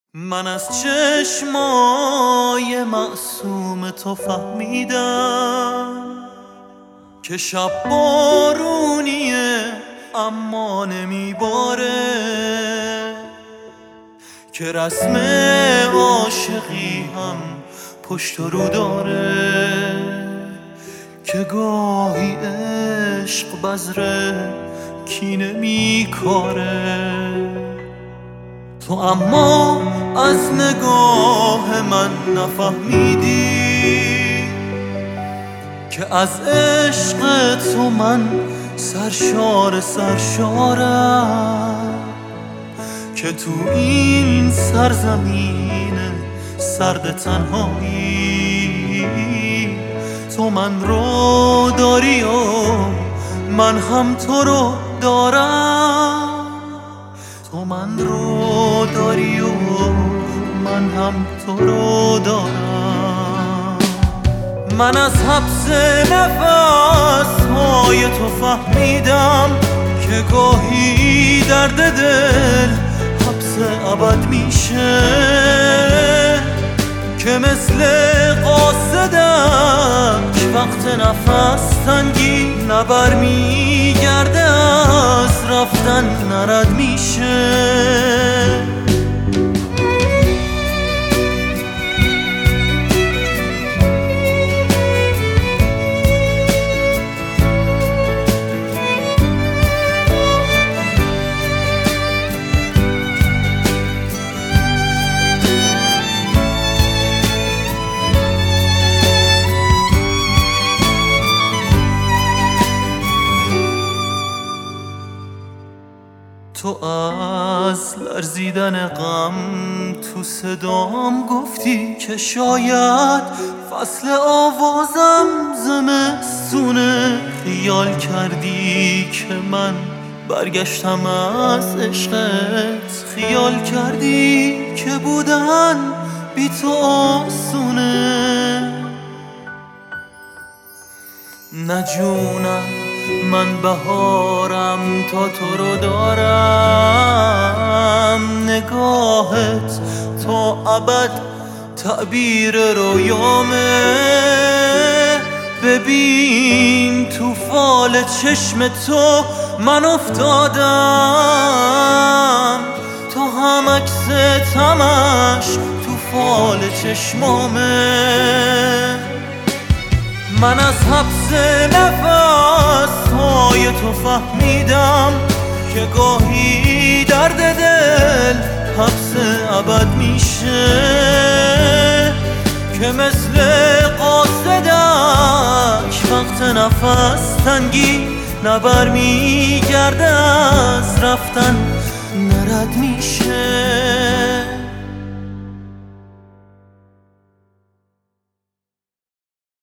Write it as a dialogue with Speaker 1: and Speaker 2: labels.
Speaker 1: من از چشمای معصوم تو فهمیدم که شب بارونیه اما نمیباره، که رسم عاشقی هم پشت و رو داره، که گاهی عشق بذره کینه میکاره. تو اما از نگاه من نفهمیدی که از عشق تو من سرشارم، که تو این سرزمین سرد تنهایی تو من رو داری و من هم تو رو دارم. تو من رو داری و من هم تو رو دارم. من از حبس نفس‌های تو فهمیدم که گاهی درد دل حبس ابد میشه، که مثل قاصدم وقت نفس تنگی نبر میگرده از رفتن نرد میشه. تو از لرزیدن غم تو صدام گفتی که شاید فصل آوازم زمستونه. خیال کردی که من برگشتم از عشقت، خیال کردی که بودن بی تو آسونه. نه جونم من بهارم تا تو رو دارم، نگاهت تا ابد تعبیر رویامه. ببین تو فال چشم تو من افتادم، تو هم عکست همش تو فال چشمامه. من از حبس نفس‌های تو فهمیدم که گاهی درد دل حبس ابد میشه، که مثل قاصدک وقت نفس تنگی نبر میگرده از رفتن نرد میشه.